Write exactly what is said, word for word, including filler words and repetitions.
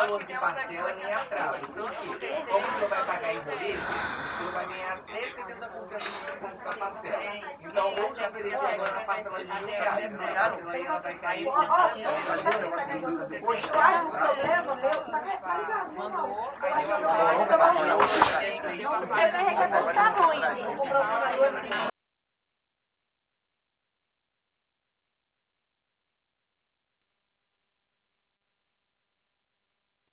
valor de parcela nem atraso. Por quê? Como o senhor vai pagar em boleto, o senhor vai ganhar até setenta por cento de desconto da parcela. Então, vou te oferecer agora a parcela de mil reais. Essa parcela aí ela vai cair por Eu acho que o problema meu tá ligado. Mandou. Você vai requerer tá ruim.